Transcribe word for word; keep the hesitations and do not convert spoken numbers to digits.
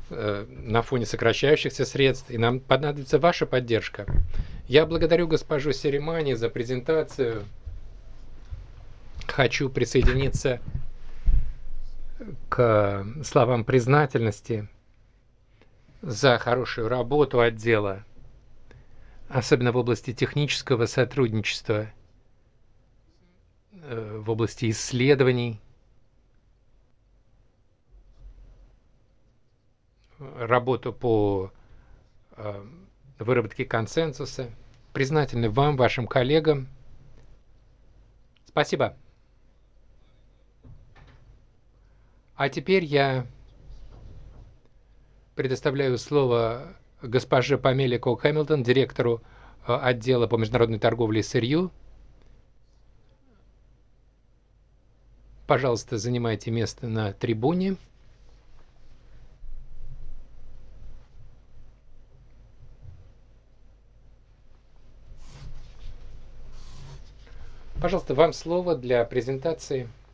э, на фоне сокращающихся средств, и нам понадобится ваша поддержка. Я благодарю госпожу Серемани за презентацию. Хочу присоединиться к словам признательности за хорошую работу отдела, особенно в области технического сотрудничества, в области исследований, работу по выработке консенсуса. Признательны вам, вашим коллегам. Спасибо. А теперь я предоставляю слово госпоже Памеле Кок-Хэмилтон, директору отдела по международной торговле и сырью. Пожалуйста, занимайте место на трибуне. Пожалуйста, вам слово для презентации.